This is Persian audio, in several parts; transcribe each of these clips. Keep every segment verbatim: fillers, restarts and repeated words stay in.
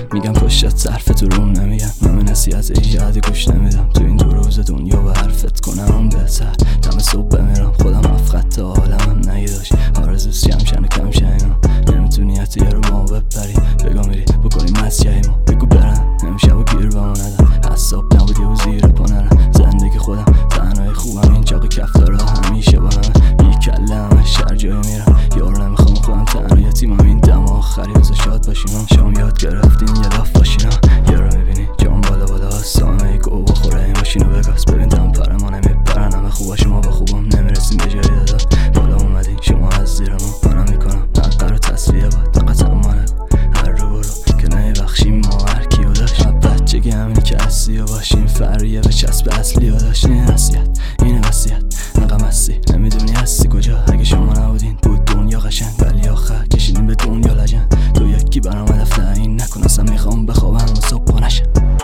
میگم پشتت صرف تو روم نمیگم، من به نصیحت ایجادی گوش نمیدم. تو این دو روز دنیا به حرفت کنم بهتر، دم صبح بمیرم خودم افقط تا عالمم نگی داشت آرزوز جمشن و کمشن اینا. نمیتونی حتی یه رو ما بپری بگو میری بکنی مسجعی ما بگو برن نمیشه و گیر با ما ندم. حساب نبودی و زیر پا نرم زندگی خودم تنهای خوبم این چاق کفتارا همیشه با همه بی کله همه شهر جایی میرم یار نمیخوام خودم تنها تیمم این دم آخری بزا شاد باشیم. شما یاد گرفتین یه لاف باشینا یه رو میبینی جام بالا بالا سامه گو بخوره این ماشینو بگاز ببین دم پر ما نمیپرن همه خوبا شما با خوبم نمیرسیم به جایی دادا. بالا اومدین شما از زیر ما منم میکنم حقا رو تصفیه با طاقت اما نگو هر رو برو که نمیبخشیم ما هر کیو داشت بچگی همینی که اصلی و باشیم فریه به چسب اصلی و داشت. این نصیحت این وصیت نقم هستی نمیدونی هستی کجا اگه شما نبودین بود دنیا قشنگ ولی آخر کشیدیم به دنیا لجن. تو یکی برام هدف تعیین نکن اصلا میخوام بخوابم و صبح نشم.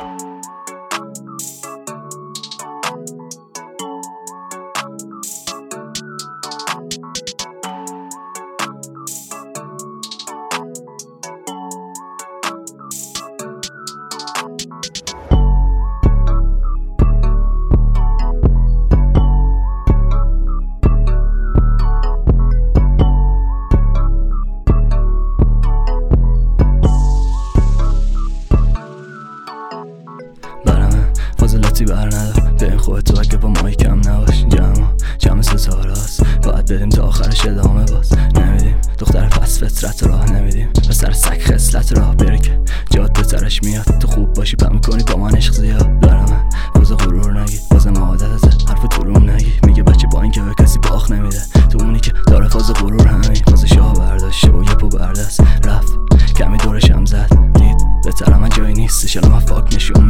فاضلاتی بر ندار به این خودت تو اگه با مایی کم نباش. جمع جمع ستاره هست باید بریم تا آخرش ادامه باز نمیدیم دختر پس فطرت راه نمیدیم به سر سگ خسلت راه بری که جاده ترش میاد. تو خوب باشی پا میکنی با من عشق زیاد برامه روز غرور نگی باز ما عادتته حرف تو روم نگی میگه بچه با این که به کسی باخ نمیده تو اونی که داره فاز غرور همین فاز شاه برداشته و یه پو بردست رفت کمی دورش هم زد دید بهتره من جایی نیستش الان من فاک نشون